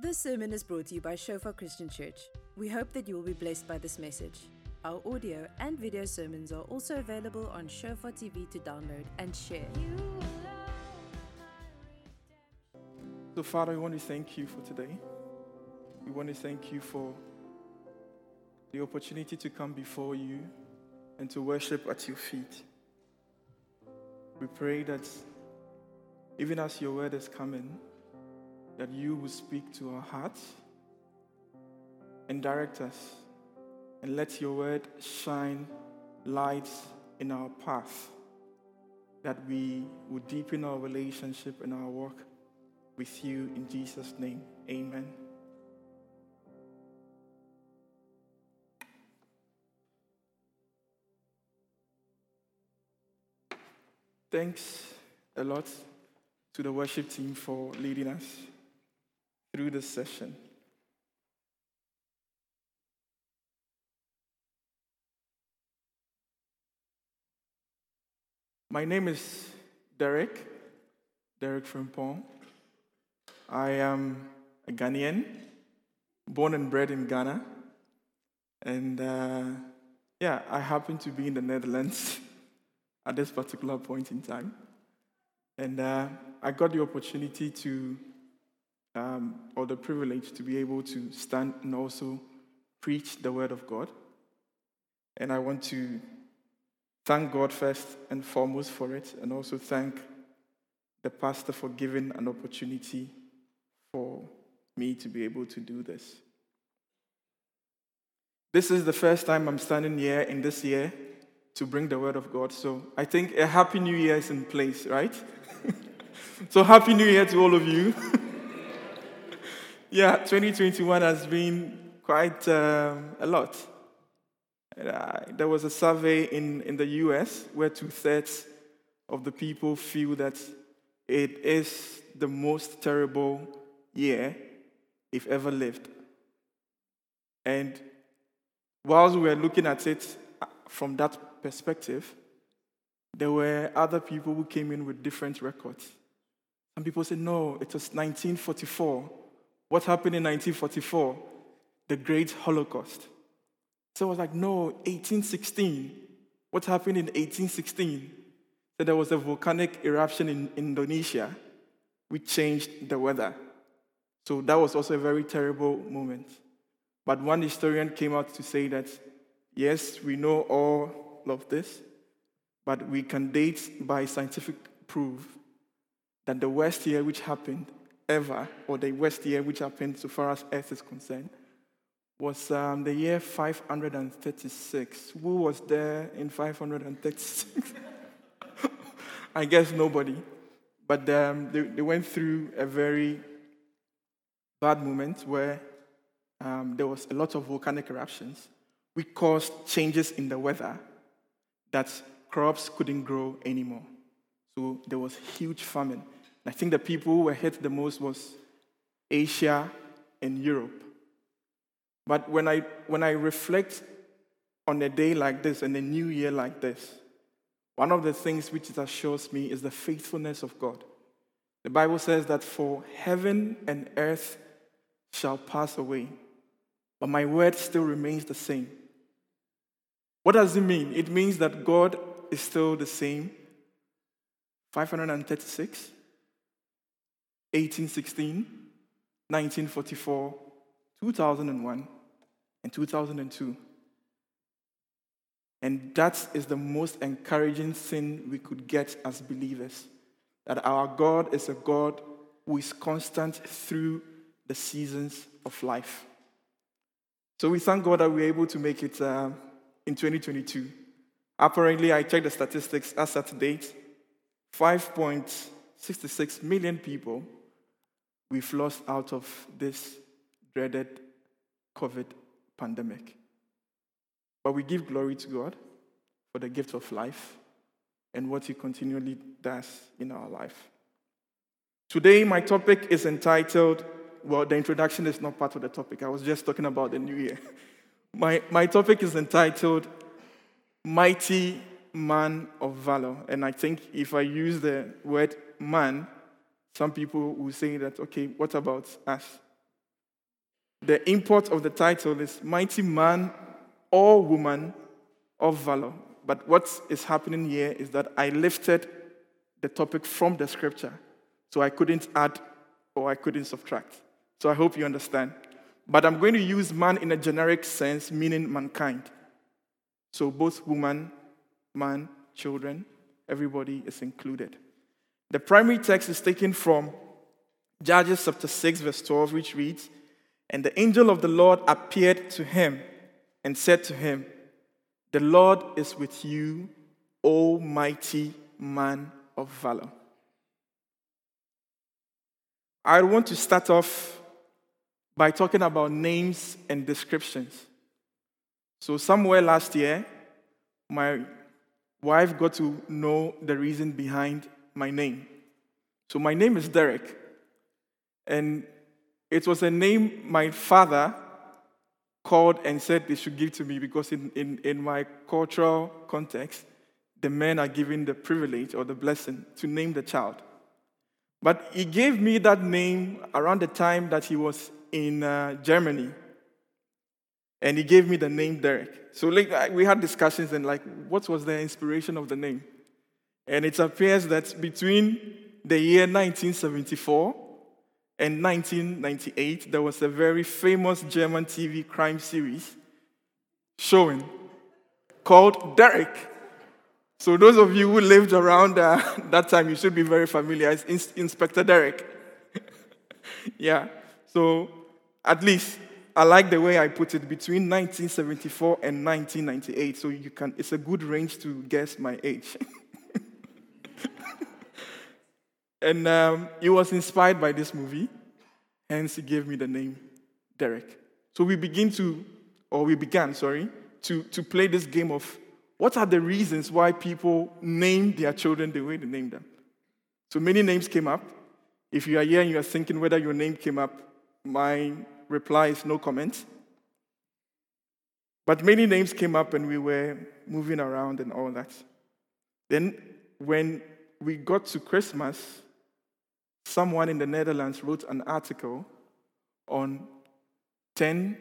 This sermon is brought to you by Shofar Christian Church. We hope that you will be blessed by this message. Our audio and video sermons are also available on Shofar TV to download and share. So, Father, we want to thank you for today. We want to thank you for the opportunity to come before you and to worship at your feet. We pray that even as your word is coming, that you will speak to our hearts and direct us, and let your word shine light in our path, that we will deepen our relationship and our walk with you in Jesus' name. Amen. Thanks a lot to the worship team for leading us through this session. My name is Derek Frimpong. I am a Ghanaian, born and bred in Ghana. And I happen to be in the Netherlands at this particular point in time. And I got the opportunity to, or the privilege to be able to stand and also preach the word of God. And I want to thank God first and foremost for it, and also thank the pastor for giving an opportunity for me to be able to do this. This is the first time I'm standing here in this year to bring the word of God. So I think a Happy New Year is in place, right? So Happy New Year to all of you. 2021 has been quite a lot. There was a survey in the US where 2/3 of the people feel that it is the most terrible year they've ever lived. And whilst we were looking at it from that perspective, there were other people who came in with different records. Some people said, no, it was 1944. What happened in 1944? The Great Holocaust. So I was like, no, 1816. What happened in 1816? So there was a volcanic eruption in Indonesia which changed the weather. So that was also a very terrible moment. But one historian came out to say that, yes, we know all of this, but we can date by scientific proof that the worst year which happened ever, or the worst year which happened so far as Earth is concerned, was the year 536. Who was there in 536? I guess nobody. But they went through a very bad moment where there was a lot of volcanic eruptions, which caused changes in the weather that crops couldn't grow anymore. So there was huge famine. I think the people who were hit the most was Asia and Europe. But when I reflect on a day like this and a new year like this, one of the things which it assures me is the faithfulness of God. The Bible says that for heaven and earth shall pass away, but my word still remains the same. What does it mean? It means that God is still the same. 536, 1816, 1944, 2001, and 2002. And that is the most encouraging thing we could get as believers. That our God is a God who is constant through the seasons of life. So we thank God that we're able to make it in 2022. Apparently, I checked the statistics as at date, 5.66 million people we've lost out of this dreaded COVID pandemic. But we give glory to God for the gift of life and what He continually does in our life. Today, my topic is entitled, well, the introduction is not part of the topic. I was just talking about the new year. My topic is entitled, Mighty Man of Valor. And I think if I use the word man, some people will say that, okay, what about us? The import of the title is Mighty Man or Woman of Valor. But what is happening here is that I lifted the topic from the scripture. So I couldn't add or I couldn't subtract. So I hope you understand. But I'm going to use man in a generic sense, meaning mankind. So both woman, man, children, everybody is included. The primary text is taken from Judges chapter 6, verse 12, which reads, "And the angel of the Lord appeared to him and said to him, 'The Lord is with you, O mighty man of valor.'" I want to start off by talking about names and descriptions. So somewhere last year, my wife got to know the reason behind my name. So my name is Derek. And it was a name my father called and said they should give to me because in my cultural context, the men are given the privilege or the blessing to name the child. But he gave me that name around the time that he was in Germany. And he gave me the name Derek. So we had discussions and what was the inspiration of the name? And it appears that between the year 1974 and 1998, there was a very famous German TV crime series showing called Derek. So those of you who lived around that time, you should be very familiar. It's Inspector Derek. Yeah. So at least I like the way I put it, between 1974 and 1998. So it's a good range to guess my age. And he was inspired by this movie, hence he gave me the name Derek. So we began to play this game of what are the reasons why people name their children the way they name them. So many names came up. If you are here and you are thinking whether your name came up, my reply is no comment. But many names came up and we were moving around and all that. Then when we got to Christmas, someone in the Netherlands wrote an article on 10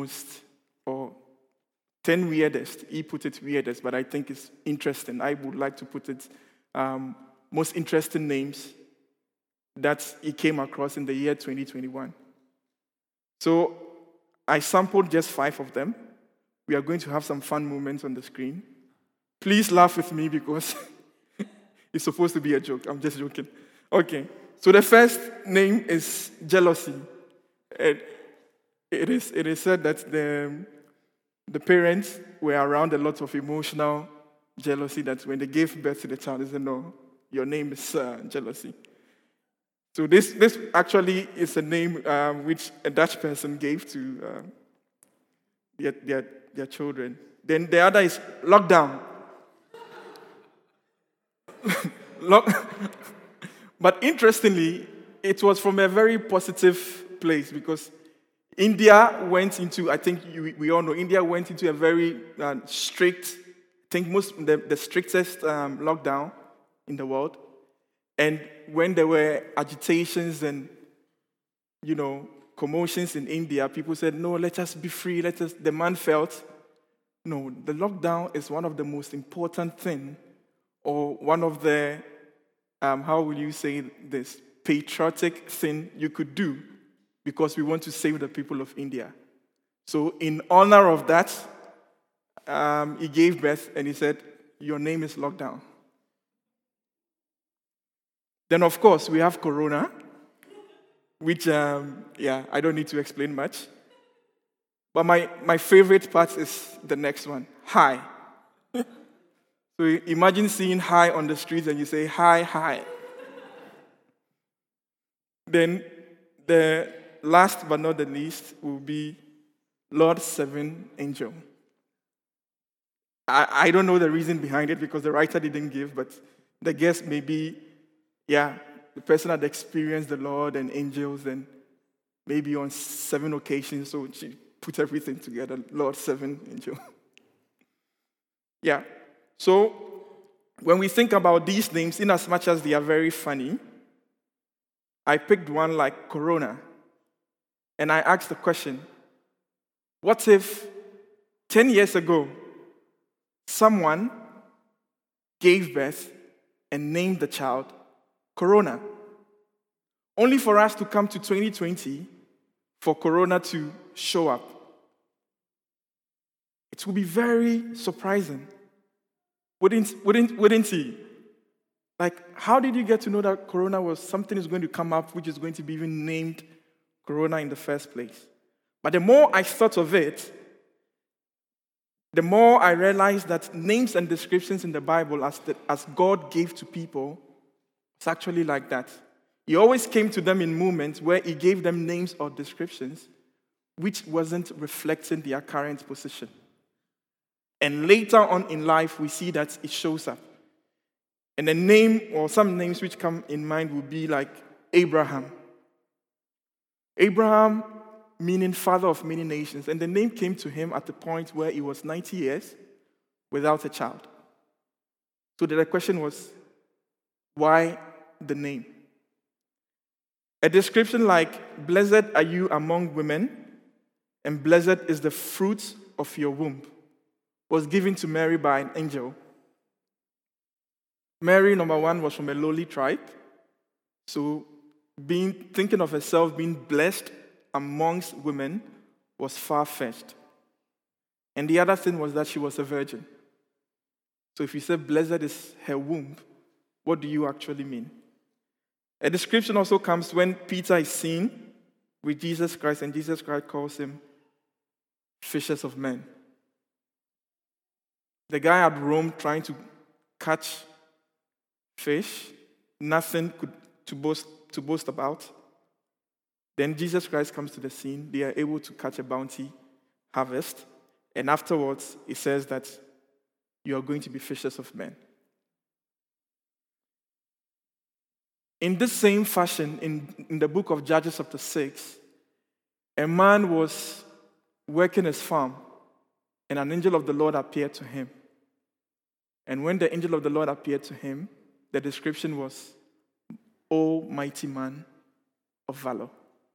weirdest. He put it weirdest, but I think it's interesting. I would like to put it most interesting names that he came across in the year 2021. So I sampled just 5 of them. We are going to have some fun moments on the screen. Please laugh with me because it's supposed to be a joke. I'm just joking. Okay. So the first name is jealousy. It is said that the parents were around a lot of emotional jealousy, that when they gave birth to the child, they said, "No, your name is jealousy." So this actually is a name which a Dutch person gave to their children. Then the other is lockdown. But interestingly, it was from a very positive place because India went into, I think we all know, India went into a very strict, I think the strictest lockdown in the world. And when there were agitations and, commotions in India, people said, "No, let us be free, the man felt, no, the lockdown is one of the most important things, or one of the, how will you say this, patriotic thing you could do, because we want to save the people of India." So in honor of that, he gave birth and he said, "Your name is Lockdown." Then, of course, we have Corona, which, I don't need to explain much. But my favorite part is the next one, Hi. So imagine seeing Hi on the streets and you say, "Hi, hi." Then the last but not the least will be Lord Seven Angel. I don't know the reason behind it because the writer didn't give, but the guess may be, the person had experienced the Lord and angels, and maybe on 7 occasions, so she put everything together, Lord Seven Angel. So when we think about these names, in as much as they are very funny, I picked one like Corona. and I asked the question, what if 10 years ago, someone gave birth and named the child Corona, only for us to come to 2020 for Corona to show up? It would be very surprising, wouldn't he? Like, how did you get to know that Corona was something is going to come up which is going to be even named Corona in the first place? But the more I thought of it, the more I realized that names and descriptions in the Bible as God gave to people, it's actually like that. He always came to them in moments where he gave them names or descriptions which wasn't reflecting their current position. And later on in life, we see that it shows up. And the name, or some names which come in mind, would be like Abraham. Abraham, meaning father of many nations. And the name came to him at the point where he was 90 years without a child. So the question was, why the name? A description like, blessed are you among women, and blessed is the fruit of your womb, was given to Mary by an angel. Mary, number one, was from a lowly tribe. So thinking of herself being blessed amongst women was far-fetched. And the other thing was that she was a virgin. So if you say blessed is her womb, what do you actually mean? A description also comes when Peter is seen with Jesus Christ, and Jesus Christ calls him fishers of men. The guy at Rome trying to catch fish, nothing to boast about. Then Jesus Christ comes to the scene. They are able to catch a bounty harvest. And afterwards, it says that you are going to be fishers of men. In this same fashion, in the book of Judges chapter 6, a man was working his farm, and an angel of the Lord appeared to him. And when the angel of the Lord appeared to him, the description was, O mighty man of valor.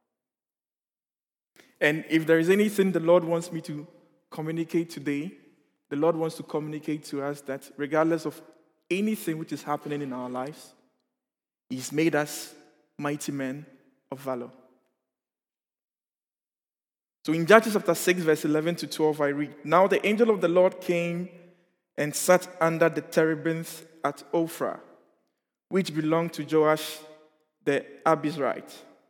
And if there is anything the Lord wants me to communicate today, the Lord wants to communicate to us that regardless of anything which is happening in our lives, He's made us mighty men of valor. So in Judges chapter 6, verse 11 to 12, I read, Now the angel of the Lord came and sat under the terebinth at Ophrah, which belonged to Joash the Abiezrite,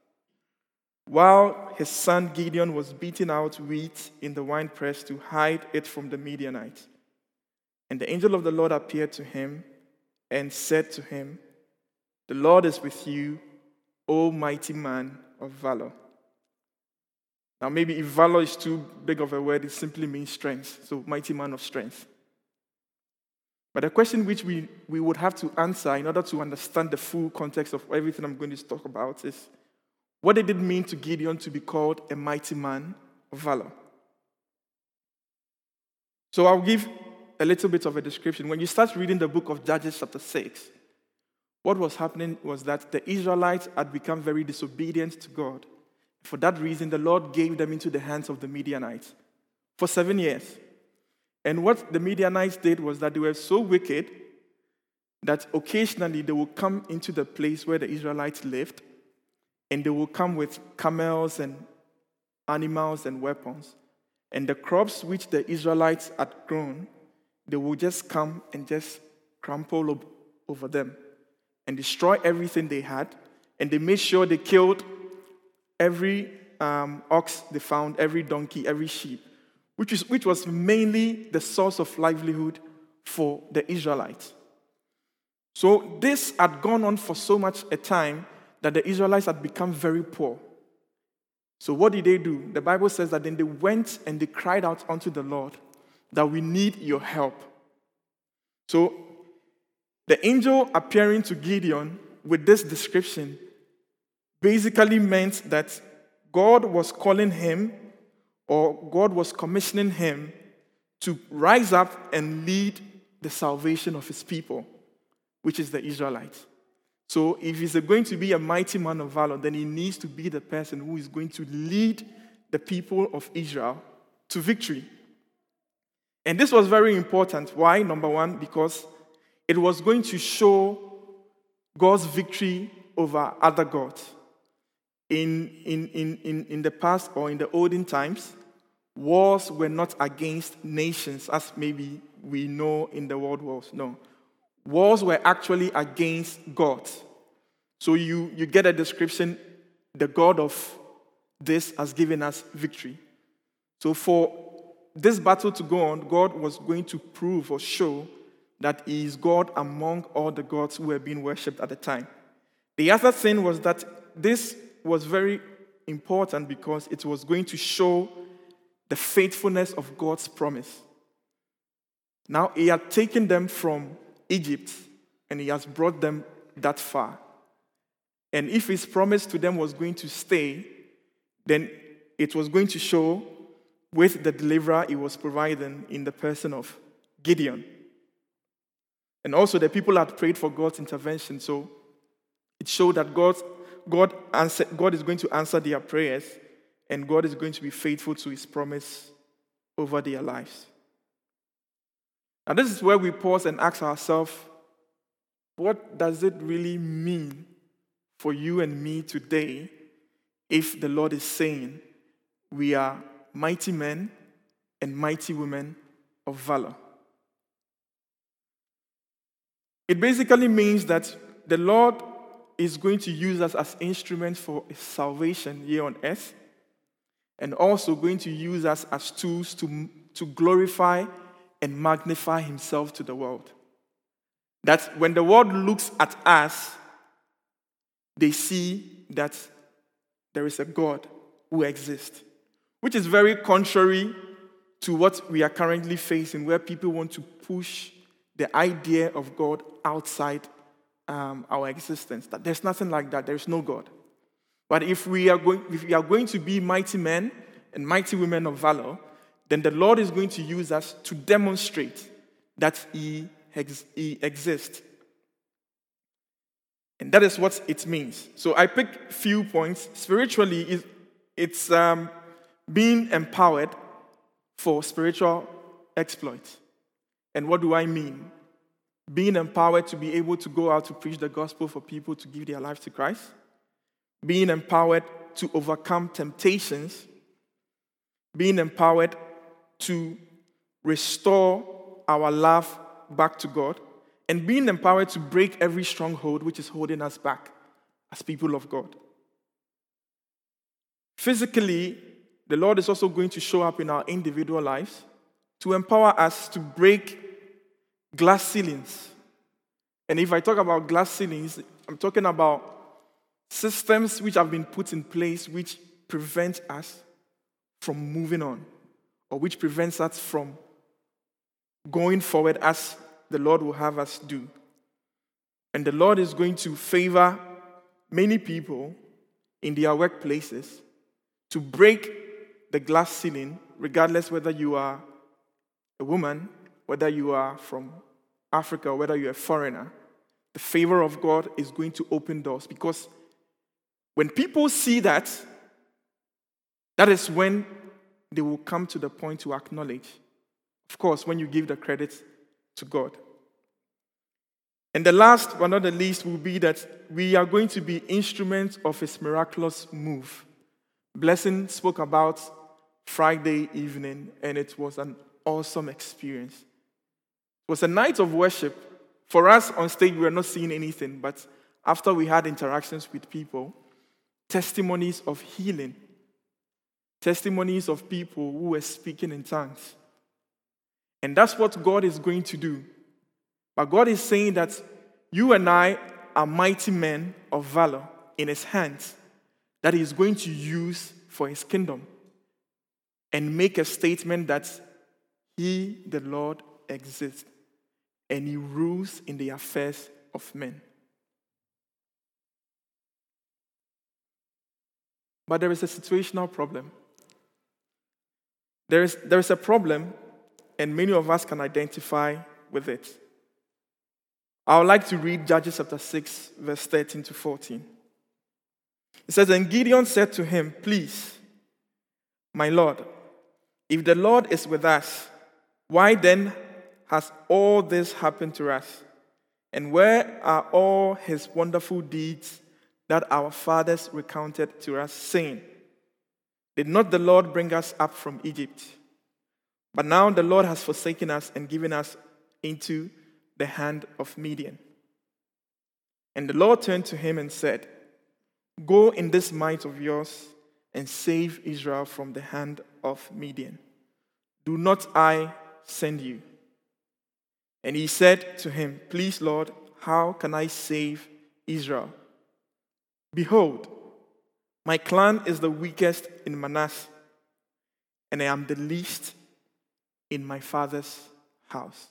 while his son Gideon was beating out wheat in the winepress to hide it from the Midianites. And the angel of the Lord appeared to him and said to him, The Lord is with you, O mighty man of valor. Now maybe if valor is too big of a word, it simply means strength. So mighty man of strength. But the question which we would have to answer in order to understand the full context of everything I'm going to talk about is, what did it mean to Gideon to be called a mighty man of valor? So I'll give a little bit of a description. When you start reading the book of Judges chapter 6, what was happening was that the Israelites had become very disobedient to God. For that reason, the Lord gave them into the hands of the Midianites for 7 years. And what the Midianites did was that they were so wicked that occasionally they would come into the place where the Israelites lived, and they would come with camels and animals and weapons. And the crops which the Israelites had grown, they would just come and just trample over them and destroy everything they had. And they made sure they killed every ox they found, every donkey, every sheep, which was mainly the source of livelihood for the Israelites. So this had gone on for so much a time that the Israelites had become very poor. So what did they do? The Bible says that then they went and they cried out unto the Lord that we need your help. So the angel appearing to Gideon with this description basically meant that God was calling him, or God was commissioning him to rise up and lead the salvation of his people, which is the Israelites. So if he's going to be a mighty man of valor, then he needs to be the person who is going to lead the people of Israel to victory. And this was very important. Why? Number one, because it was going to show God's victory over other gods. In the past or in the olden times, wars were not against nations as maybe we know in the world wars. No. Wars were actually against God. So you get a description, the God of this has given us victory. So for this battle to go on, God was going to prove or show that he is God among all the gods who were being worshipped at the time. The other thing was that this was very important because it was going to show the faithfulness of God's promise. Now, he had taken them from Egypt and he has brought them that far. And if his promise to them was going to stay, then it was going to show with the deliverer he was providing in the person of Gideon. And also the people had prayed for God's intervention, so it showed that God is going to answer their prayers, and God is going to be faithful to his promise over their lives. Now this is where we pause and ask ourselves, what does it really mean for you and me today if the Lord is saying we are mighty men and mighty women of valor? It basically means that the Lord is going to use us as instruments for his salvation here on earth, and also going to use us as tools to glorify and magnify himself to the world. That when the world looks at us, they see that there is a God who exists, which is very contrary to what we are currently facing, where people want to push the idea of God outside our existence. That there's nothing like that. There's no God. But if we are going to be mighty men and mighty women of valor, then the Lord is going to use us to demonstrate that he exists. And that is what it means. So I picked a few points. Spiritually, it's being empowered for spiritual exploits. And what do I mean? Being empowered to be able to go out to preach the gospel for people to give their lives to Christ. Being empowered to overcome temptations. Being empowered to restore our love back to God. And being empowered to break every stronghold which is holding us back as people of God. Physically, the Lord is also going to show up in our individual lives to empower us to break glass ceilings. And if I talk about glass ceilings, I'm talking about systems which have been put in place which prevent us from moving on, or which prevents us from going forward as the Lord will have us do. And the Lord is going to favor many people in their workplaces to break the glass ceiling, regardless whether you are a woman, whether you are from Africa, or whether you're a foreigner. The favor of God is going to open doors, because when people see that, that is when they will come to the point to acknowledge. Of course, when you give the credit to God. And the last but not the least will be that we are going to be instruments of his miraculous move. Blessing spoke about Friday evening, and it was an awesome experience. It was a night of worship. For us on stage, we were not seeing anything, but after we had interactions with people, testimonies of healing, testimonies of people who were speaking in tongues. And that's what God is going to do. But God is saying that you and I are mighty men of valor in his hands that he is going to use for his kingdom, and make a statement that he, the Lord, exists and he rules in the affairs of men. But there is a situational problem. There is a problem, and many of us can identify with it. I would like to read Judges chapter 6, verse 13 to 14. It says, "And Gideon said to him, 'Please, my Lord, if the Lord is with us, why then has all this happened to us? And where are all his wonderful deeds that our fathers recounted to us, saying, Did not the Lord bring us up from Egypt? But now the Lord has forsaken us and given us into the hand of Midian.' And the Lord turned to him and said, 'Go in this might of yours and save Israel from the hand of Midian. Do not I send you?' And he said to him, 'Please, Lord, how can I save Israel? Behold, my clan is the weakest in Manasseh, and I am the least in my father's house.'"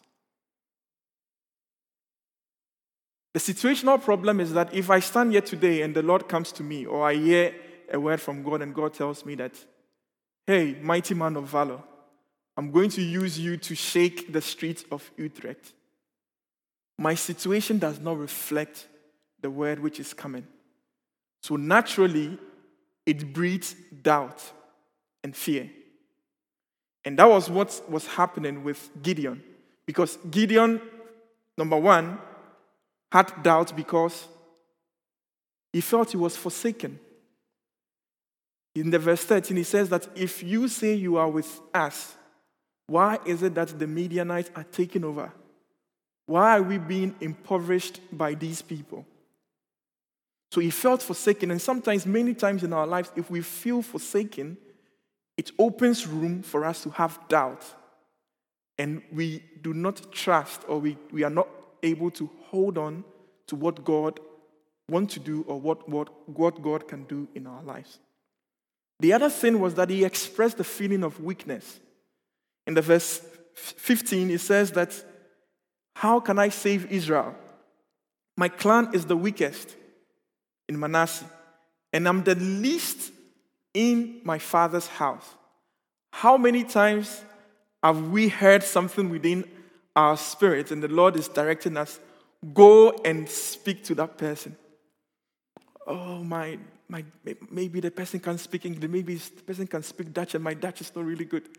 The situational problem is that if I stand here today and the Lord comes to me, or I hear a word from God and God tells me that, "Hey, mighty man of valor, I'm going to use you to shake the streets of Utrecht," my situation does not reflect the word which is coming. So naturally, it breeds doubt and fear. And that was what was happening with Gideon. Because Gideon, number one, had doubt because he felt he was forsaken. In the verse 13, he says that if you say you are with us, why is it that the Midianites are taking over? Why are we being impoverished by these people? So he felt forsaken, and sometimes, many times in our lives, if we feel forsaken, it opens room for us to have doubt. And we do not trust, or we are not able to hold on to what God wants to do, or what God can do in our lives. The other thing was that he expressed the feeling of weakness. In the verse 15, it says that, "How can I save Israel? My clan is the weakest in Manasseh, and I'm the least in my father's house." How many times have we heard something within our spirit and the Lord is directing us, go and speak to that person? Oh, maybe the person can speak English, maybe the person can speak Dutch, and my Dutch is not really good.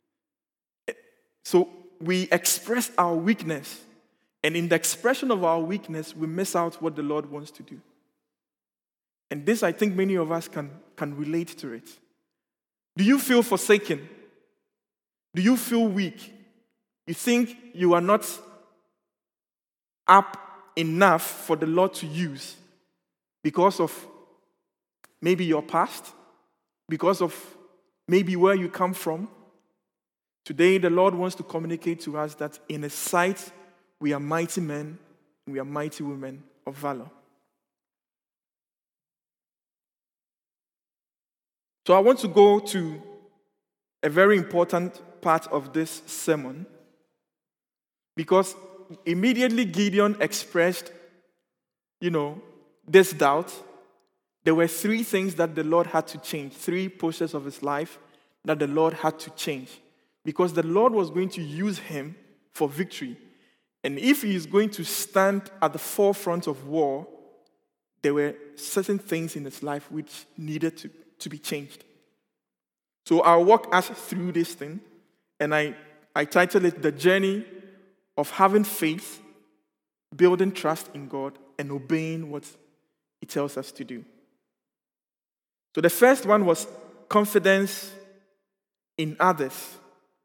So we express our weakness, and in the expression of our weakness, we miss out what the Lord wants to do. And this, I think many of us can relate to it. Do you feel forsaken? Do you feel weak? You think you are not up enough for the Lord to use because of maybe your past, because of maybe where you come from? Today, the Lord wants to communicate to us that in His sight, we are mighty men, we are mighty women of valor. So I want to go to a very important part of this sermon, because immediately Gideon expressed, this doubt. There were three things that the Lord had to change, three portions of his life that the Lord had to change, because the Lord was going to use him for victory. And if he is going to stand at the forefront of war, there were certain things in his life which needed to be changed. So I'll walk us through this thing, and I titled it, "The Journey of Having Faith, Building Trust in God, and Obeying what He tells us to do." So the first one was confidence in others.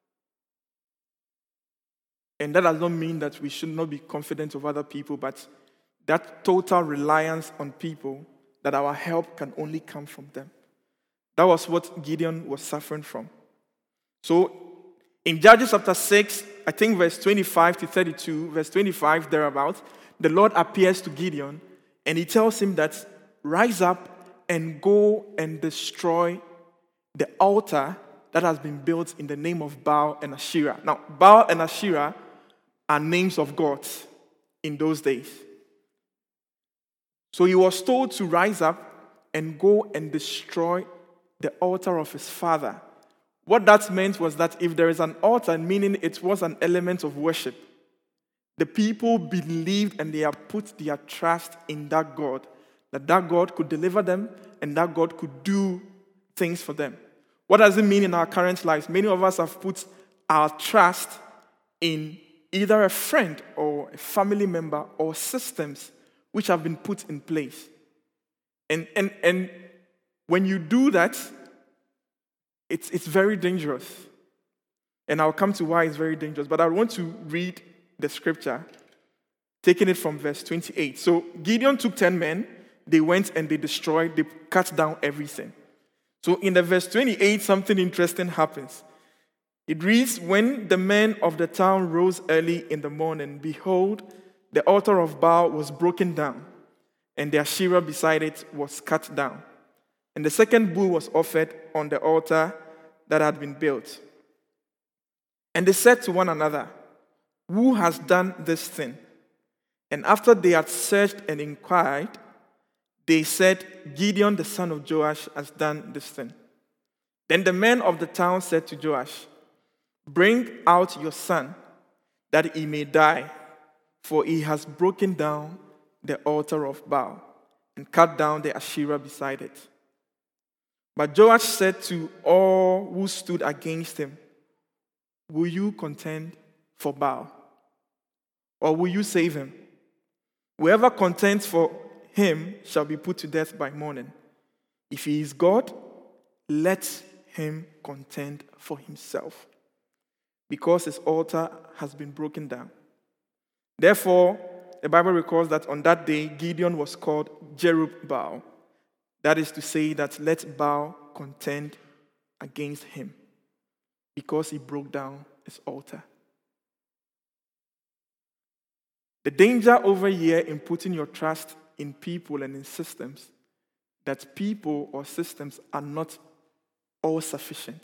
And that does not mean that we should not be confident of other people, but that total reliance on people, that our help can only come from them. That was what Gideon was suffering from. So in Judges chapter 6, I think verse 25 to 32, verse 25 thereabout, the Lord appears to Gideon and he tells him that, "Rise up and go and destroy the altar that has been built in the name of Baal and Asherah." Now, Baal and Asherah are names of gods in those days. So he was told to rise up and go and destroy the altar of his father. What that meant was that if there is an altar, meaning it was an element of worship, The people believed and they have put their trust in that God could deliver them and that God could do things for them. What does it mean in our current lives? Many of us have put our trust in either a friend or a family member or systems which have been put in place. And when you do that, it's very dangerous. And I'll come to why it's very dangerous. But I want to read the scripture, taking it from verse 28. So Gideon took 10 men. They went and they cut down everything. So in the verse 28, something interesting happens. It reads, when the men of the town rose early in the morning, behold, the altar of Baal was broken down, and the Asherah beside it was cut down. And the second bull was offered on the altar that had been built. And they said to one another, who has done this thing? And after they had searched and inquired, they said, Gideon the son of Joash has done this thing. Then the men of the town said to Joash, bring out your son, that he may die, for he has broken down the altar of Baal and cut down the Asherah beside it. But Joash said to all who stood against him, will you contend for Baal? Or will you save him? Whoever contends for him shall be put to death by morning. If he is God, let him contend for himself, because his altar has been broken down. Therefore, the Bible records that on that day, Gideon was called Jerubbaal. That is to say that let Baal contend against him, because he broke down his altar. The danger over here in putting your trust in people and in systems, that people or systems are not all sufficient.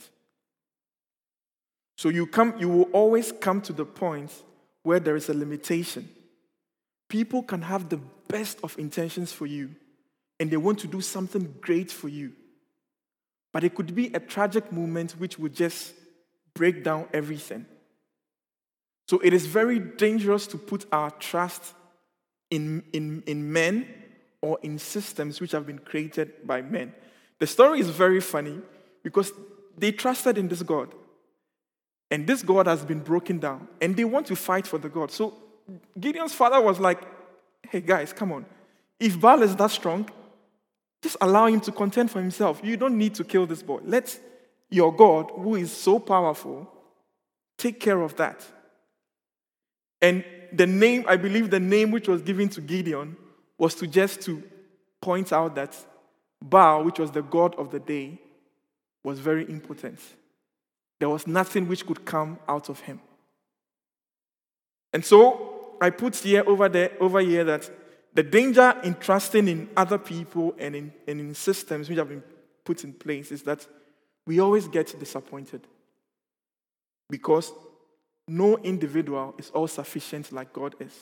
So you will always come to the point where there is a limitation. People can have the best of intentions for you, and they want to do something great for you. But it could be a tragic moment which would just break down everything. So it is very dangerous to put our trust in men or in systems which have been created by men. The story is very funny because they trusted in this God. And this God has been broken down. And they want to fight for the God. So Gideon's father was like, hey guys, come on. If Baal is that strong, just allow him to contend for himself. You don't need to kill this boy. Let your God, who is so powerful, take care of that. And I believe the name which was given to Gideon was to point out that Baal, which was the god of the day, was very impotent. There was nothing which could come out of him. And so I put over here that the danger in trusting in other people and in systems which have been put in place is that we always get disappointed, because no individual is all sufficient like God is.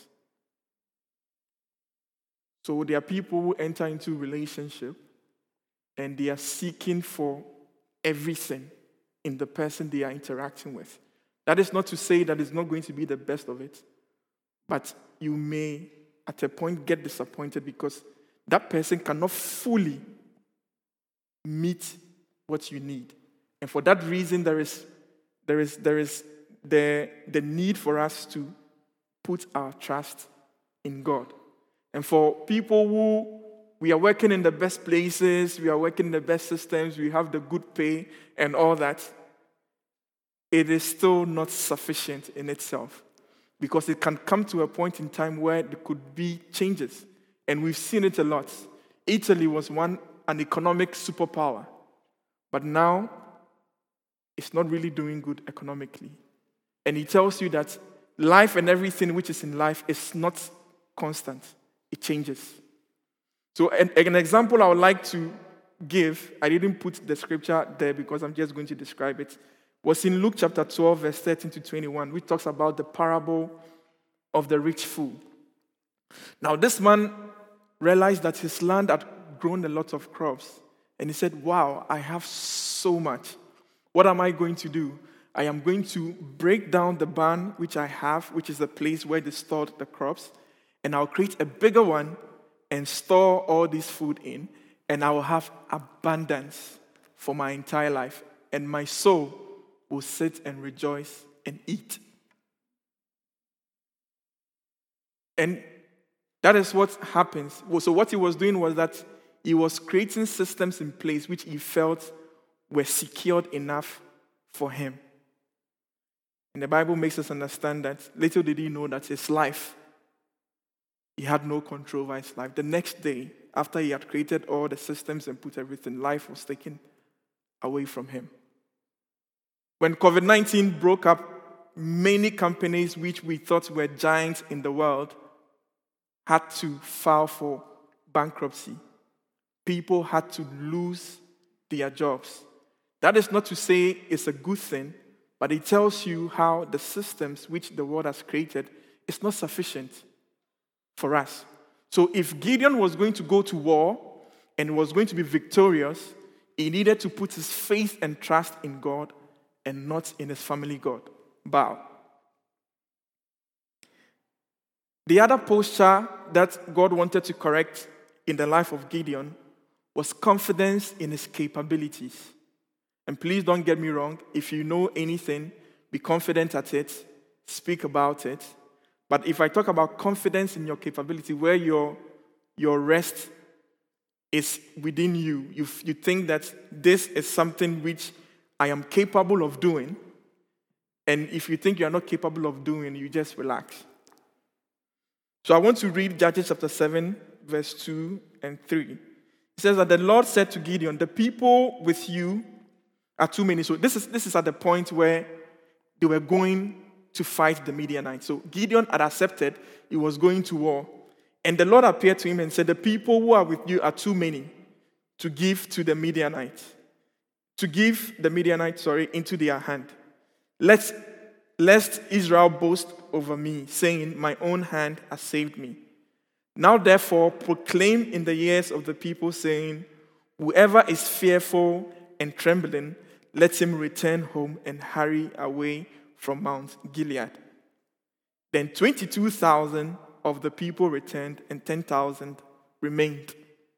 So there are people who enter into relationship and they are seeking for everything in the person they are interacting with. That is not to say that it's not going to be the best of it, but you may at a point get disappointed because that person cannot fully meet what you need. And for that reason, there is the need for us to put our trust in God. And for people who we are working in the best places, we are working in the best systems, we have the good pay and all that, it is still not sufficient in itself, because it can come to a point in time where there could be changes. And we've seen it a lot. Italy was an economic superpower, but now it's not really doing good economically. And he tells you that life and everything which is in life is not constant. It changes. So an example I would like to give, I didn't put the scripture there because I'm just going to describe it, was in Luke chapter 12, verse 13 to 21, which talks about the parable of the rich fool. Now this man realized that his land had grown a lot of crops. And he said, wow, I have so much. What am I going to do? I am going to break down the barn which I have, which is the place where they stored the crops, and I'll create a bigger one and store all this food in, and I will have abundance for my entire life, and my soul will sit and rejoice and eat. And that is what happens. So what he was doing was that he was creating systems in place which he felt were secured enough for him. And the Bible makes us understand that little did he know that his life, he had no control over his life. The next day, after he had created all the systems and put everything, life was taken away from him. When COVID-19 broke up, many companies which we thought were giants in the world had to file for bankruptcy. People had to lose their jobs. That is not to say it's a good thing, but it tells you how the systems which the world has created is not sufficient for us. So if Gideon was going to go to war and was going to be victorious, he needed to put his faith and trust in God and not in his family god, Baal. The other posture that God wanted to correct in the life of Gideon was confidence in his capabilities. And please don't get me wrong, if you know anything, be confident at it, speak about it. But if I talk about confidence in your capability, where your rest is within you, you think that this is something which I am capable of doing, and if you think you are not capable of doing, you just relax. So I want to read Judges chapter 7, verse 2 and 3. It says that the Lord said to Gideon, the people with you are too many. So this is at the point where they were going to fight the Midianites. So Gideon had accepted he was going to war. And the Lord appeared to him and said, the people who are with you are too many to give to the Midianites. To give the Midianites, into their hand. Lest Israel boast over me, saying, my own hand has saved me. Now therefore proclaim in the ears of the people, saying, whoever is fearful and trembling, let him return home and hurry away from Mount Gilead. Then 22,000 of the people returned and 10,000 remained.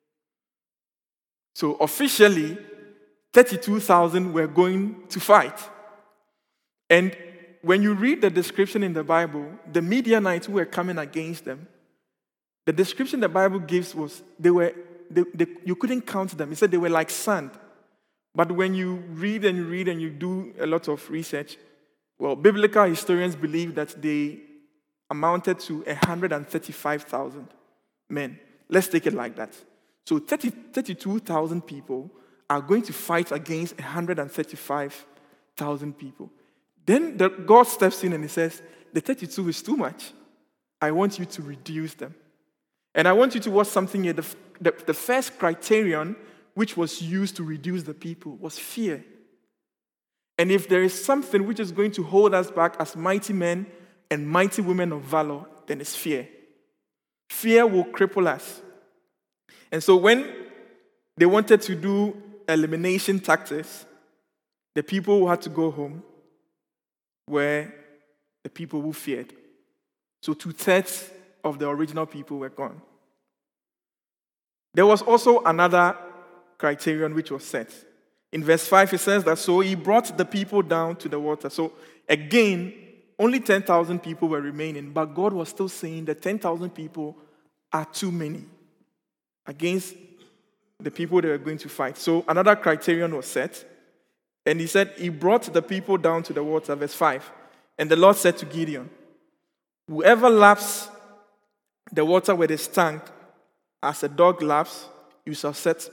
So officially, 32,000 were going to fight. And when you read the description in the Bible, the Midianites who were coming against them, the description the Bible gives was you couldn't count them. It said they were like sand. But when you read and you do a lot of research, well, biblical historians believe that they amounted to 135,000 men. Let's take it like that. So 32,000 people are going to fight against 135,000 people. Then God steps in and he says, the 32 is too much. I want you to reduce them. And I want you to watch something here. The first criterion which was used to reduce the people was fear. And if there is something which is going to hold us back as mighty men and mighty women of valor, then it's fear. Fear will cripple us. And so when they wanted to do elimination tactics, the people who had to go home were the people who feared. So 2/3 of the original people were gone. There was also another criterion which was set. In verse 5, it says that, so he brought the people down to the water. So again, only 10,000 people were remaining, but God was still saying that 10,000 people are too many against the people they were going to fight. So another criterion was set. And he said, he brought the people down to the water, verse 5. And the Lord said to Gideon, whoever laps the water with his tongue, as a dog laps, you shall set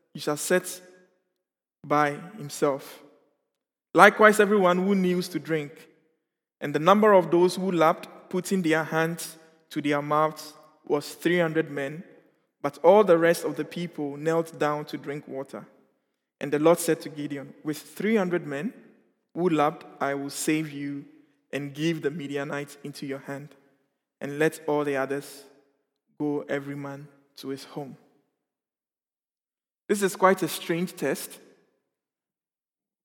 by himself. Likewise, everyone who kneels to drink. And the number of those who lapped, putting their hands to their mouths, was 300 men. But all the rest of the people knelt down to drink water. And the Lord said to Gideon, with 300 men who lapped, I will save you and give the Midianites into your hand. And let all the others go, every man to his home. This is quite a strange test.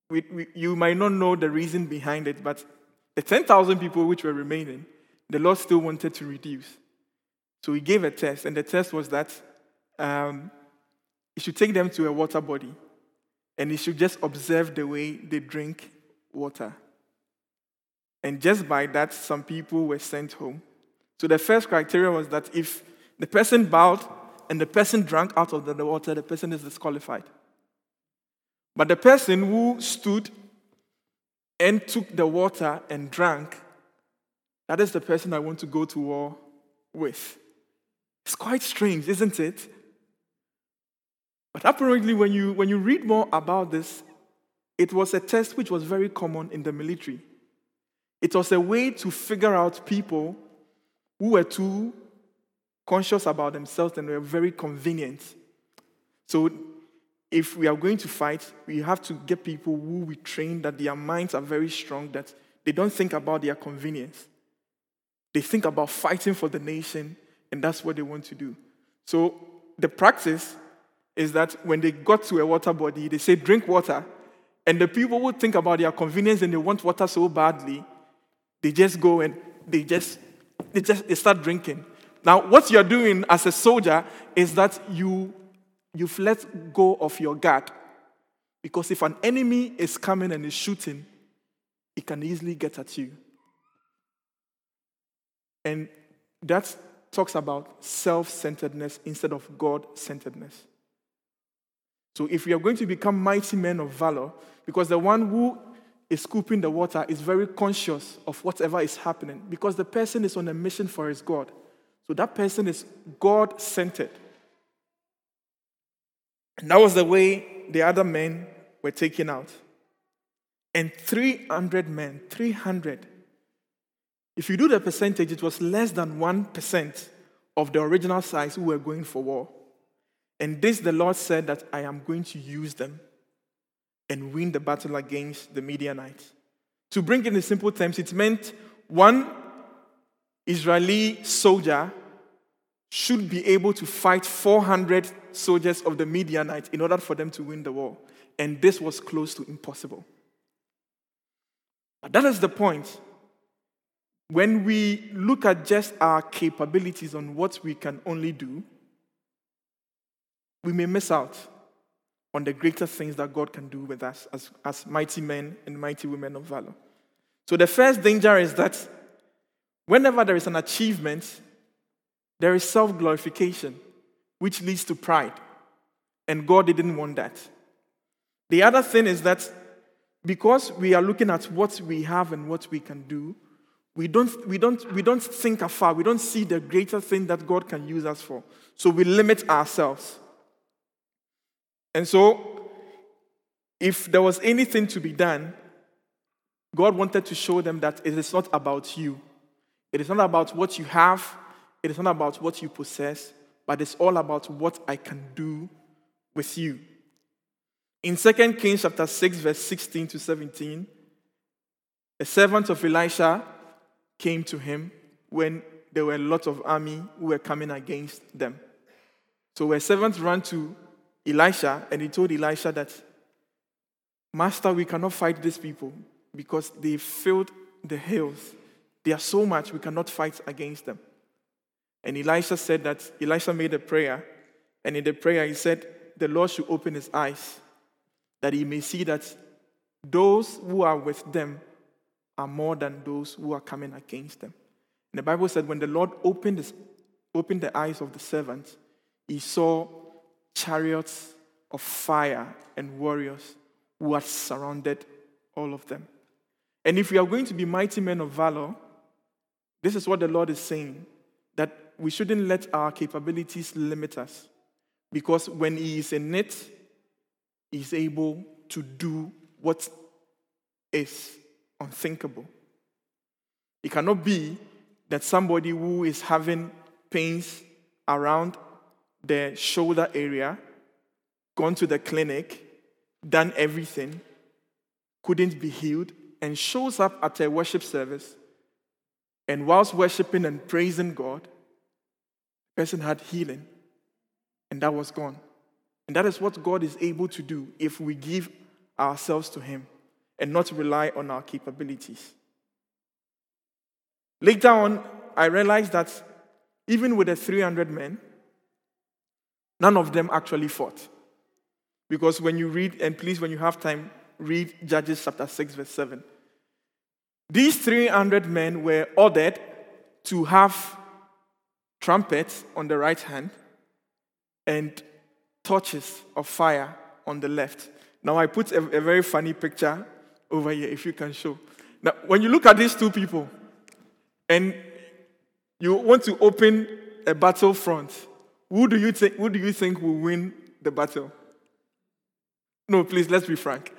You might not know the reason behind it, but the 10,000 people which were remaining, the Lord still wanted to reduce. So he gave a test, and the test was that he should take them to a water body, and he should just observe the way they drink water. And just by that, some people were sent home. So the first criteria was that if the person bowed and the person drank out of the water, the person is disqualified. But the person who stood and took the water and drank, that is the person I want to go to war with. It's quite strange, isn't it? But apparently, when you read more about this, it was a test which was very common in the military. It was a way to figure out people who were too conscious about themselves and were very convenient. So if we are going to fight, we have to get people who we train that their minds are very strong, that they don't think about their convenience. They think about fighting for the nation, and that's what they want to do. So the practice is that when they got to a water body, they say, drink water. And the people who think about their convenience and they want water so badly, they just go and they start drinking. Now, what you're doing as a soldier is that you've let go of your guard. Because if an enemy is coming and is shooting, it can easily get at you. And that talks about self-centeredness instead of God-centeredness. So if we are going to become mighty men of valor, because the one who is scooping the water is very conscious of whatever is happening, because the person is on a mission for his God. So that person is God-centered. And that was the way the other men were taken out. And 300 men, 300. If you do the percentage, it was less than 1% of the original size who were going for war. And this, the Lord said that I am going to use them and win the battle against the Midianites. To bring it in simple terms, it meant one Israeli soldier should be able to fight 400 soldiers of the Midianites in order for them to win the war. And this was close to impossible. But that is the point. When we look at just our capabilities on what we can only do, we may miss out on the greater things that God can do with us as mighty men and mighty women of valor. So the first danger is that whenever there is an achievement, there is self-glorification, which leads to pride. And God didn't want that. The other thing is that because we are looking at what we have and what we can do, we don't think afar. We don't see the greater thing that God can use us for. So we limit ourselves. And so, if there was anything to be done, God wanted to show them that it is not about you. It is not about what you have. It is not about what you possess. But it's all about what I can do with you. In 2 Kings chapter 6, verse 16 to 17, a servant of Elisha came to him when there were a lot of army who were coming against them. So a servant ran to Elisha, and he told Elisha that, Master, we cannot fight these people because they filled the hills. They are so much, we cannot fight against them. And Elisha made a prayer, and in the prayer he said, the Lord should open his eyes, that he may see that those who are with them are more than those who are coming against them. And the Bible said when the Lord opened the eyes of the servant, he saw chariots of fire and warriors who had surrounded all of them. And if we are going to be mighty men of valor, this is what the Lord is saying, that we shouldn't let our capabilities limit us. Because when he is in it, he is able to do what is unthinkable. It cannot be that somebody who is having pains around the shoulder area, gone to the clinic, done everything, couldn't be healed, and shows up at a worship service, and whilst worshiping and praising God, the person had healing, and that was gone. And that is what God is able to do if we give ourselves to him. and not rely on our capabilities. Later on, I realized that even with the 300 men, none of them actually fought. Because when you read, and please, when you have time, read Judges chapter 6, verse 7. These 300 men were ordered to have trumpets on the right hand and torches of fire on the left. Now, I put a very funny picture over here, if you can show. Now, when you look at these two people, and you want to open a battlefront, who do you think will win the battle? No, please, let's be frank.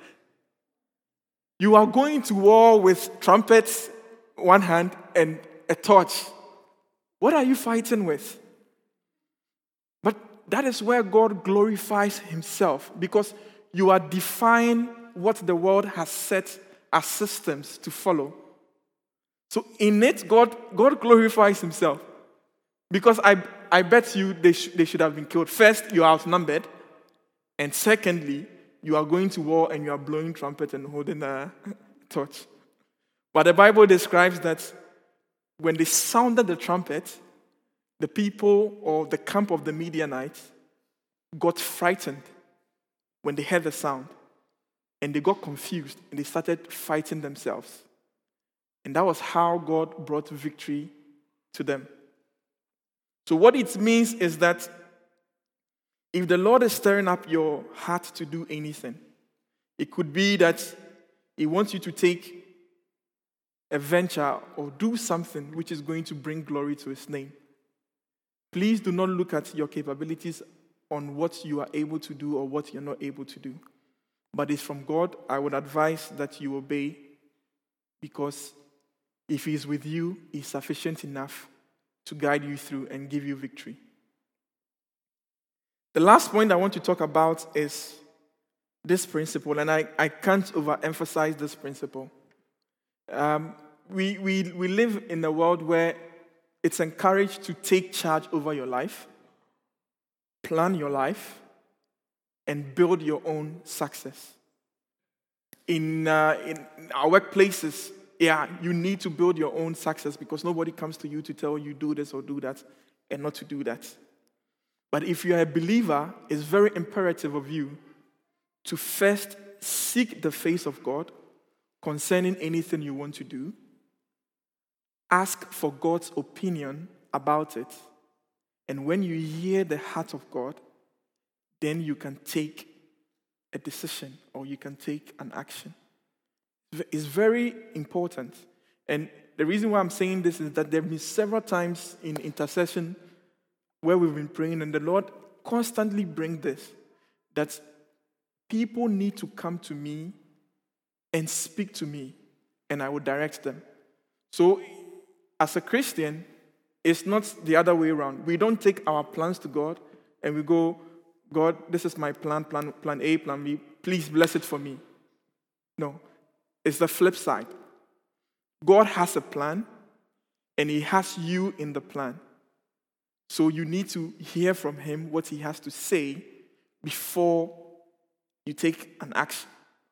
You are going to war with trumpets, one hand, and a torch. What are you fighting with? But that is where God glorifies himself, because you are defying what the world has set as systems to follow. So in it, God glorifies himself. Because I bet you they should have been killed. First, you are outnumbered. And secondly, you are going to war and you are blowing trumpet and holding a torch. But the Bible describes that when they sounded the trumpet, the people or the camp of the Midianites got frightened when they heard the sound. And they got confused and they started fighting themselves. And that was how God brought victory to them. So what it means is that if the Lord is stirring up your heart to do anything, it could be that he wants you to take a venture or do something which is going to bring glory to his name. Please do not look at your capabilities on what you are able to do or what you're not able to do. But it's from God. I would advise that you obey, because if he is with you, he's sufficient enough to guide you through and give you victory. The last point I want to talk about is this principle, and I can't overemphasize this principle. We live in a world where it's encouraged to take charge over your life, plan your life, and build your own success. In our workplaces, you need to build your own success, because nobody comes to you to tell you do this or do that and not to do that. But if you're a believer, it's very imperative of you to first seek the face of God concerning anything you want to do. Ask for God's opinion about it. And when you hear the heart of God, then you can take a decision or you can take an action. It's very important. And the reason why I'm saying this is that there have been several times in intercession where we've been praying, and the Lord constantly brings this, that people need to come to me and speak to me, and I will direct them. So, as a Christian, it's not the other way around. We don't take our plans to God and we go, God, this is my plan A, plan B, please bless it for me. No, it's the flip side. God has a plan, and he has you in the plan. So you need to hear from him what he has to say before you take an action.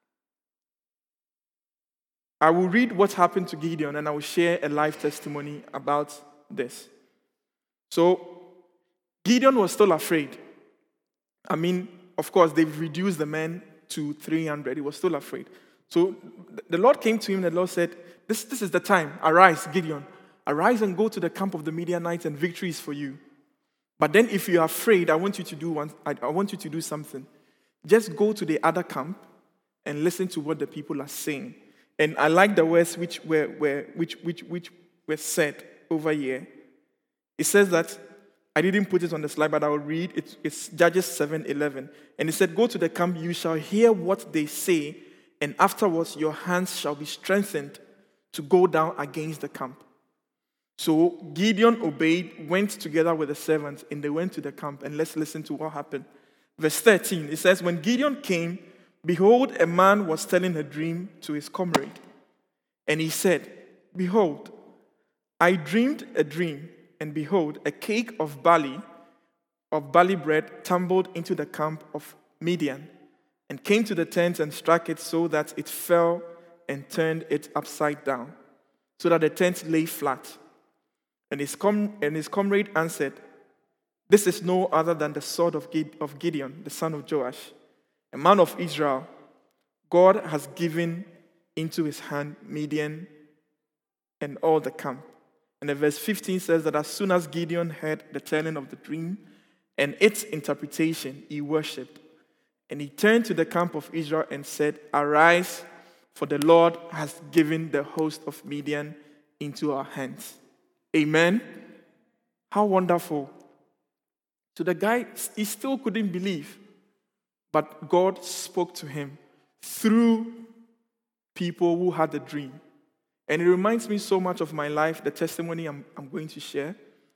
I will read what happened to Gideon, and I will share a life testimony about this. So Gideon was still afraid. I mean, of course, they've reduced the men to 300. He was still afraid. So the Lord came to him, and the Lord said, this is the time. Arise, Gideon. Arise and go to the camp of the Midianites, and victory is for you. But then if you're afraid, I want you to do something. Just go to the other camp and listen to what the people are saying. And I like the words which were said over here. It says that, I didn't put it on the slide, but I will read. It's Judges 7:11. And it said, go to the camp, you shall hear what they say, and afterwards your hands shall be strengthened to go down against the camp. So Gideon obeyed, went together with the servants, and they went to the camp. And let's listen to what happened. Verse 13, it says, when Gideon came, behold, a man was telling a dream to his comrade. And he said, behold, I dreamed a dream, and behold, a cake of barley bread tumbled into the camp of Midian, and came to the tent and struck it so that it fell and turned it upside down, so that the tent lay flat. And his comrade answered, "This is no other than the sword of Gideon, the son of Joash, a man of Israel. God has given into his hand Midian and all the camp." And the verse 15 says that as soon as Gideon heard the telling of the dream and its interpretation, he worshipped. And he turned to the camp of Israel and said, "Arise, for the Lord has given the host of Midian into our hands." Amen. How wonderful. So the guy, he still couldn't believe, but God spoke to him through people who had the dream. And it reminds me so much of my life, the testimony I'm going to share.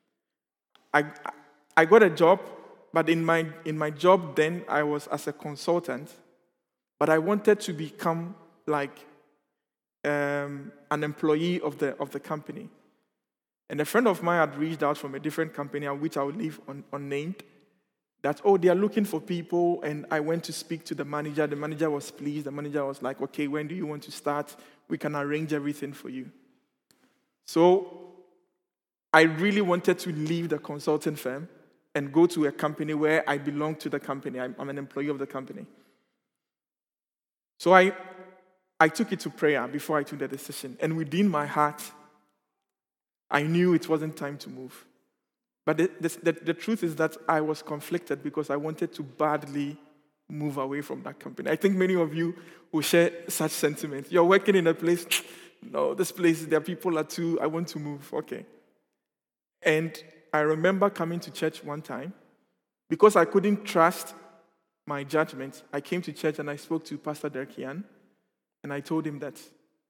I got a job, but in my job then, I was as a consultant, but I wanted to become like an employee of the company. And a friend of mine had reached out from a different company, which I will leave unnamed, that, they are looking for people, and I went to speak to the manager. The manager was pleased. The manager was like, "Okay, when do you want to start? We can arrange everything for you." So I really wanted to leave the consulting firm and go to a company where I belong to the company. I'm an employee of the company. So I took it to prayer before I took the decision. And within my heart, I knew it wasn't time to move. But the truth is that I was conflicted because I wanted to badly move away from that company. I think many of you will share such sentiments. You're working in a place, "No, this place, there are people are too, I want to move." Okay. And I remember coming to church one time. Because I couldn't trust my judgment, I came to church and I spoke to Pastor Derkian, and I told him that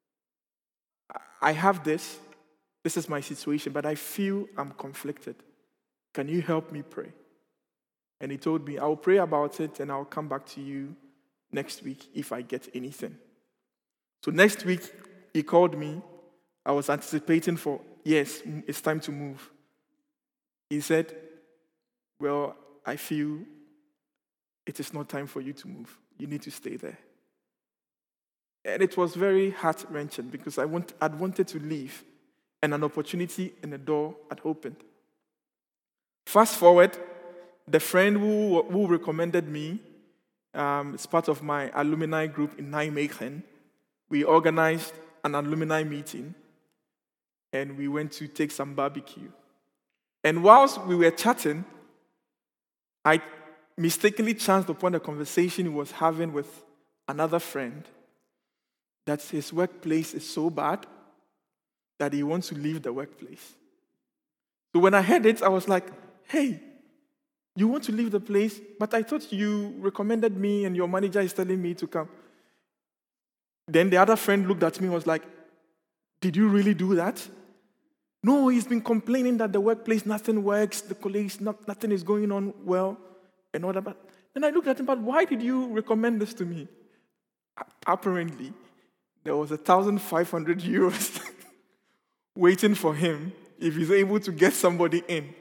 I have this is my situation, but I feel I'm conflicted. Can you help me pray? And he told me, "I'll pray about it and I'll come back to you next week if I get anything." So next week, he called me. I was anticipating for, yes, it's time to move. He said, "Well, I feel it is not time for you to move. You need to stay there." And it was very heart-wrenching because I'd wanted to leave, and an opportunity and a door had opened. Fast forward, the friend who recommended me is part of my alumni group in Nijmegen. We organized an alumni meeting, and we went to take some barbecue. And whilst we were chatting, I mistakenly chanced upon a conversation he was having with another friend that his workplace is so bad that he wants to leave the workplace. So when I heard it, I was like, "Hey, you want to leave the place? But I thought you recommended me and your manager is telling me to come." Then the other friend looked at me and was like, "Did you really do that?" "No, he's been complaining that the workplace, nothing works, the colleagues, nothing is going on well, and all that." But then I looked at him, "But why did you recommend this to me?" Apparently, there was 1,500 euros waiting for him if he's able to get somebody in.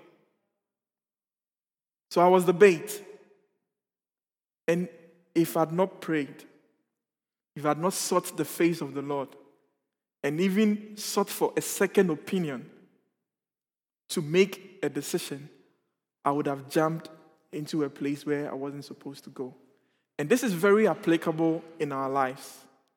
So I was the bait. And if I had not prayed, if I had not sought the face of the Lord, and even sought for a second opinion to make a decision, I would have jumped into a place where I wasn't supposed to go. And this is very applicable in our lives.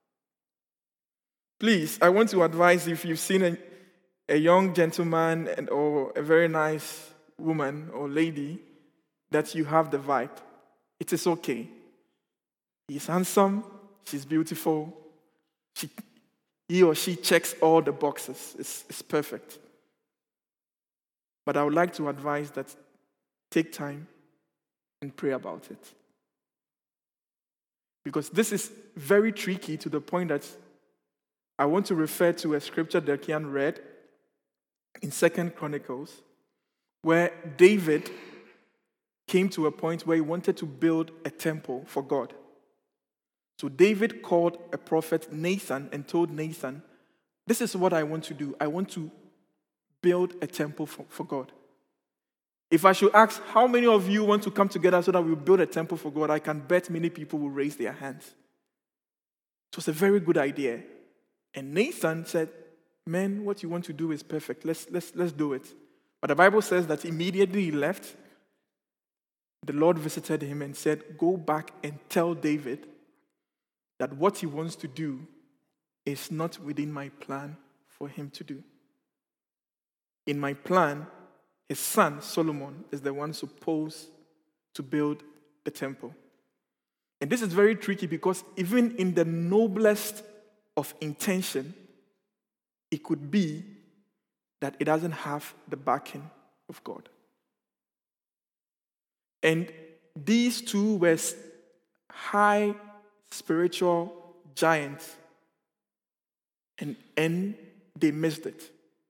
Please, I want to advise, if you've seen a young gentleman or a very nice woman or lady, that you have the vibe. It is okay. He's handsome, she's beautiful, he or she checks all the boxes. It's perfect. But I would like to advise that take time and pray about it. Because this is very tricky to the point that I want to refer to a scripture that Kian read in 2 Chronicles, where David came to a point where he wanted to build a temple for God. So David called a prophet Nathan and told Nathan, "This is what I want to do. I want to build a temple for God." If I should ask, how many of you want to come together so that we build a temple for God, I can bet many people will raise their hands. It was a very good idea. And Nathan said, man, what you want to do is perfect. Let's do it. But the Bible says that immediately he left, the Lord visited him and said, go back and tell David that what he wants to do is not within my plan for him to do. In my plan, his son, Solomon, is the one supposed to build the temple. And this is very tricky because even in the noblest of intention, it could be that it doesn't have the backing of God. And these two were high spiritual giants, and they missed it.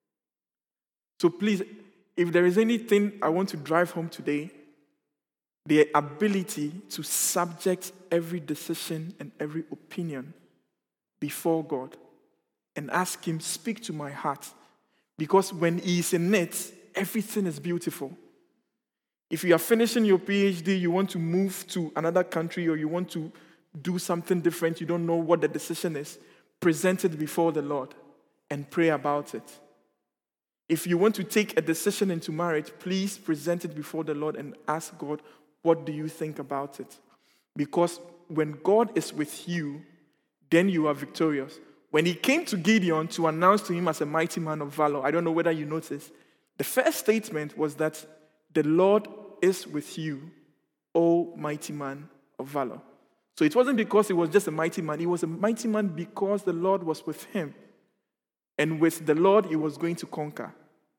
So please, if there is anything I want to drive home today, the ability to subject every decision and every opinion before God and ask him, speak to my heart. Because when he is in it, everything is beautiful. If you are finishing your PhD, you want to move to another country or you want to do something different, you don't know what the decision is, present it before the Lord and pray about it. If you want to take a decision into marriage, please present it before the Lord and ask God, what do you think about it? Because when God is with you, then you are victorious. When he came to Gideon to announce to him as a mighty man of valor, I don't know whether you noticed, the first statement was that the Lord is with you, O mighty man of valor. So it wasn't because he was just a mighty man. He was a mighty man because the Lord was with him. And with the Lord, he was going to conquer.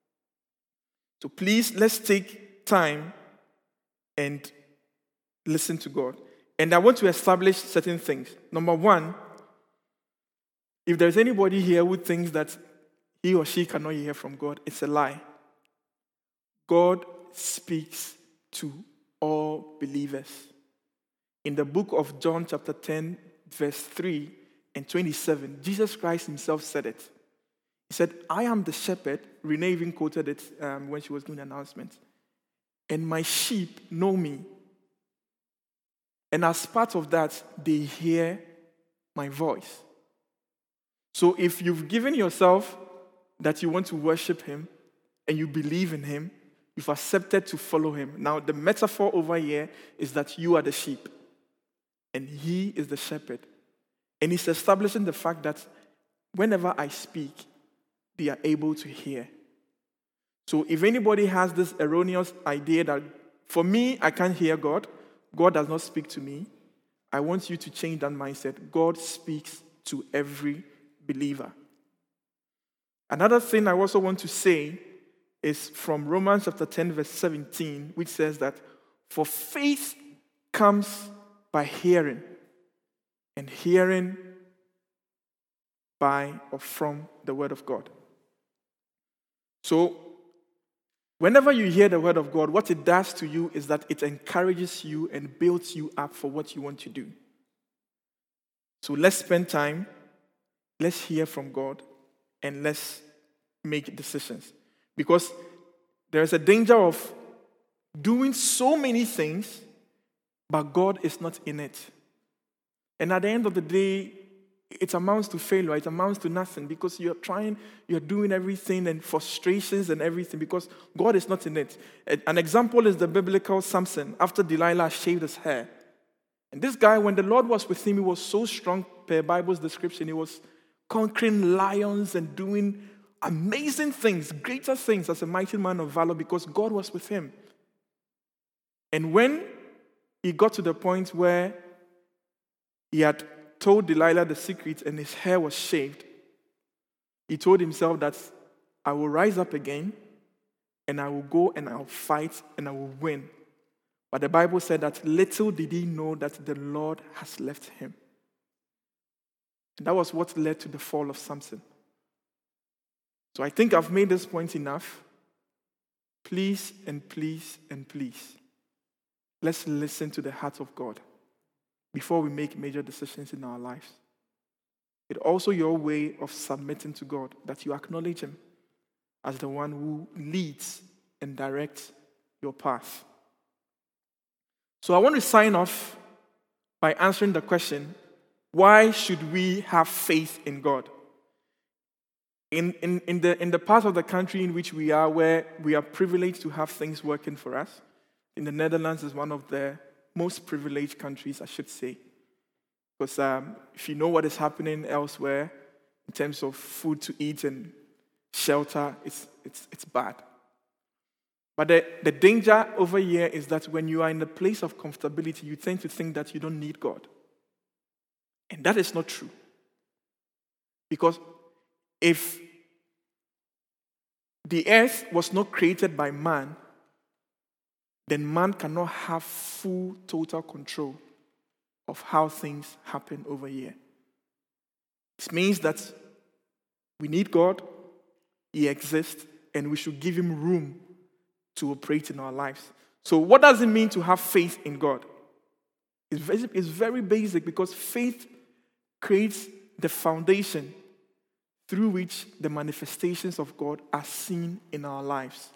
So please, let's take time and listen to God. And I want to establish certain things. Number one, if there's anybody here who thinks that he or she cannot hear from God, it's a lie. God speaks to all believers. In the book of John chapter 10, verse 3 and 27, Jesus Christ himself said it. He said, I am the shepherd. Renee even quoted it when she was doing the announcement. And my sheep know me. And as part of that, they hear my voice. So if you've given yourself that you want to worship him and you believe in him, you've accepted to follow him. Now, the metaphor over here is that you are the sheep and he is the shepherd. And he's establishing the fact that whenever I speak, they are able to hear. So if anybody has this erroneous idea that, for me, I can't hear God, God does not speak to me, I want you to change that mindset. God speaks to every believer. Another thing I also want to say is from Romans chapter 10, verse 17, which says that, for faith comes by hearing, and hearing by or from the word of God. So, whenever you hear the word of God, what it does to you is that it encourages you and builds you up for what you want to do. So let's spend time, let's hear from God, and let's make decisions. Because there's a danger of doing so many things, but God is not in it. And at the end of the day, it amounts to failure. It amounts to nothing because you're doing everything and frustrations and everything because God is not in it. An example is the biblical Samson after Delilah shaved his hair. And this guy, when the Lord was with him, he was so strong per Bible's description. He was conquering lions and doing amazing things, greater things as a mighty man of valor because God was with him. And when he got to the point where he had told Delilah the secret and his hair was shaved, he told himself that I will rise up again and I will go and I'll fight and I will win. But the Bible said that little did he know that the Lord has left him. And that was what led to the fall of Samson. So I think I've made this point enough. Please and please and please, let's listen to the heart of God before we make major decisions in our lives. It's also your way of submitting to God, that you acknowledge him as the one who leads and directs your path. So I want to sign off by answering the question, why should we have faith in God? in the part of the country in which we are, where we are privileged to have things working for us, in the Netherlands is one of the most privileged countries, I should say. Because if you know what is happening elsewhere in terms of food to eat and shelter, it's bad. But the danger over here is that when you are in a place of comfortability, you tend to think that you don't need God. And that is not true. Because if the earth was not created by man, then man cannot have full, total control of how things happen over here. This means that we need God, He exists, and we should give Him room to operate in our lives. So what does it mean to have faith in God? It's very basic, because faith creates the foundation through which the manifestations of God are seen in our lives.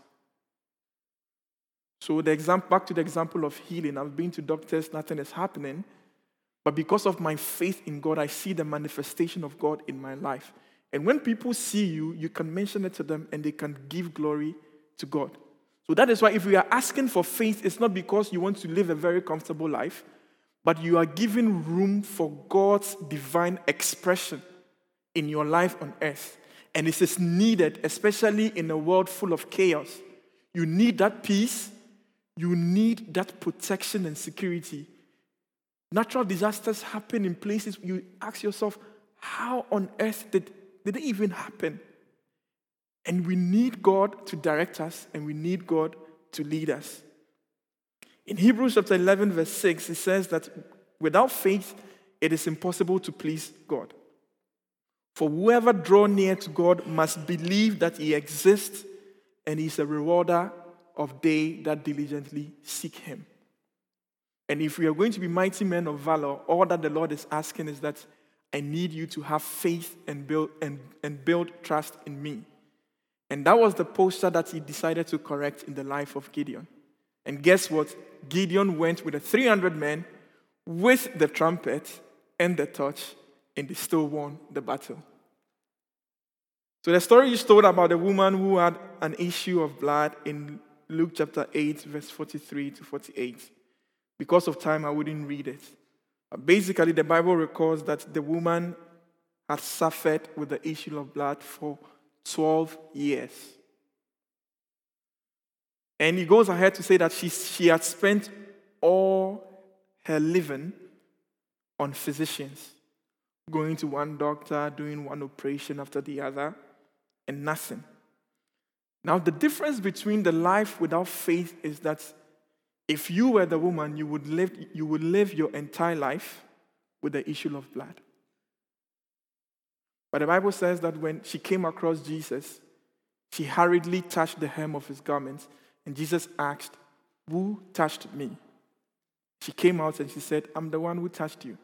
So back to the example of healing. I've been to doctors, nothing is happening. But because of my faith in God, I see the manifestation of God in my life. And when people see you, you can mention it to them and they can give glory to God. So that is why if we are asking for faith, it's not because you want to live a very comfortable life, but you are giving room for God's divine expression in your life on earth. And it is needed, especially in a world full of chaos. You need that peace. You need that protection and security. Natural disasters happen in places you ask yourself, how on earth did it even happen? And we need God to direct us, and we need God to lead us. In Hebrews chapter 11, verse 6, it says that without faith, it is impossible to please God. For whoever draws near to God must believe that He exists, and He is a rewarder of they that diligently seek Him. And if we are going to be mighty men of valor, all that the Lord is asking is that I need you to have faith and build trust in me. And that was the posture that He decided to correct in the life of Gideon. And guess what? Gideon went with the 300 men with the trumpet and the torch, and they still won the battle. So the story is told about a woman who had an issue of blood in Luke chapter 8, verse 43 to 48. Because of time, I wouldn't read it. But basically, the Bible records that the woman had suffered with the issue of blood for 12 years. And he goes ahead to say that she had spent all her living on physicians, going to one doctor, doing one operation after the other, and nothing. Now, the difference between the life without faith is that if you were the woman, you would live your entire life with the issue of blood. But the Bible says that when she came across Jesus, she hurriedly touched the hem of His garment, and Jesus asked, "Who touched me?" She came out and she said, "I'm the one who touched you."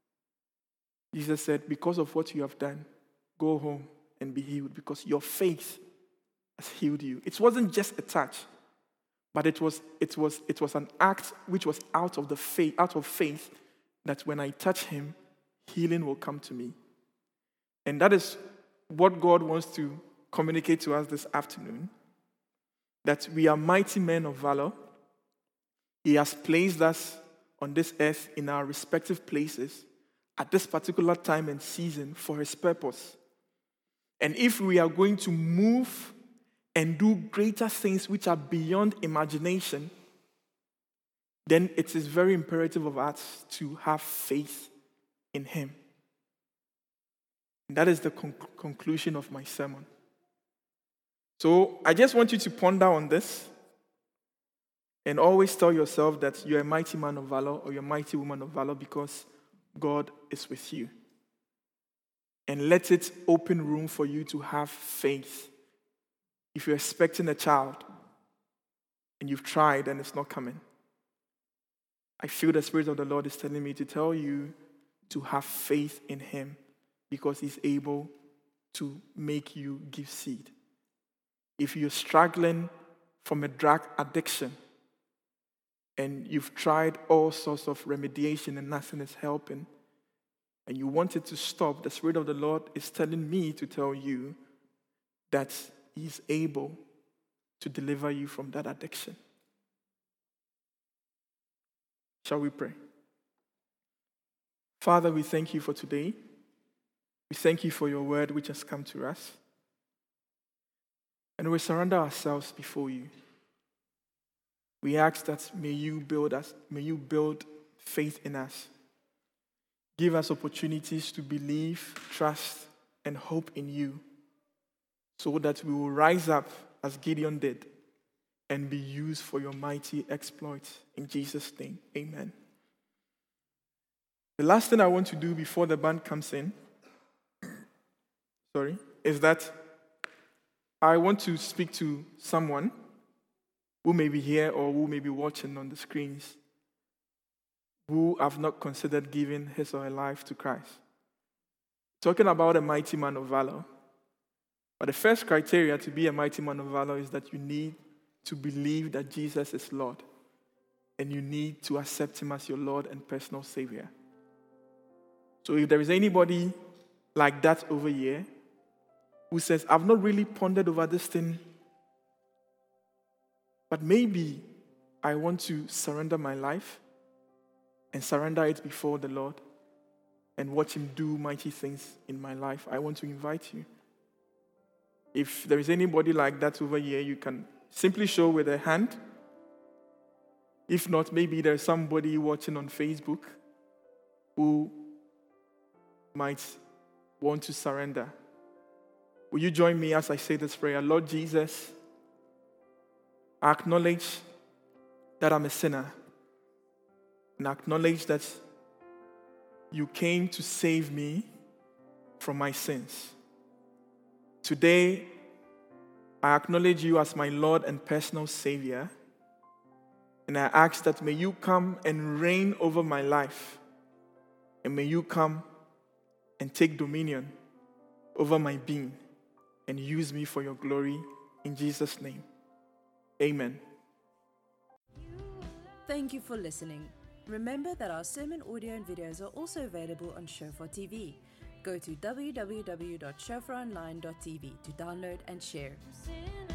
Jesus said, "Because of what you have done, go home and be healed, because your faith has healed you." It wasn't just a touch, but it was an act which was out of faith, that when I touch Him, healing will come to me. And that is what God wants to communicate to us this afternoon, that we are mighty men of valor. He has placed us on this earth in our respective places at this particular time and season for His purpose. And if we are going to move and do greater things which are beyond imagination, then it is very imperative of us to have faith in Him. And that is the conclusion of my sermon. So I just want you to ponder on this and always tell yourself that you're a mighty man of valor or you're a mighty woman of valor because God is with you. And let it open room for you to have faith. If you're expecting a child and you've tried and it's not coming, I feel the Spirit of the Lord is telling me to tell you to have faith in Him because He's able to make you give seed. If you're struggling from a drug addiction and you've tried all sorts of remediation and nothing is helping, and you want it to stop, the Spirit of the Lord is telling me to tell you that He is able to deliver you from that addiction. Shall we pray? Father, we thank you for today. We thank you for your word which has come to us. And we surrender ourselves before you. We ask that may you build faith in us. Give us opportunities to believe, trust, and hope in you, so that we will rise up as Gideon did and be used for your mighty exploits. In Jesus' name, amen. The last thing I want to do before the band comes in, is that I want to speak to someone who may be here or who may be watching on the screens who have not considered giving his or her life to Christ. Talking about a mighty man of valor. But the first criteria to be a mighty man of valor is that you need to believe that Jesus is Lord. And you need to accept him as your Lord and personal Savior. So if there is anybody like that over here who says, I've not really pondered over this thing, but maybe I want to surrender my life and surrender it before the Lord and watch him do mighty things in my life, I want to invite you. If there is anybody like that over here, you can simply show with a hand. If not, maybe there's somebody watching on Facebook who might want to surrender. Will you join me as I say this prayer? Lord Jesus, I acknowledge that I'm a sinner, and I acknowledge that you came to save me from my sins. Today, I acknowledge you as my Lord and personal Savior, and I ask that may you come and reign over my life, and may you come and take dominion over my being and use me for your glory. In Jesus' name, amen. Thank you for listening. Remember that our sermon audio and videos are also available on Shofar TV. Go to www.shofaronline.tv to download and share.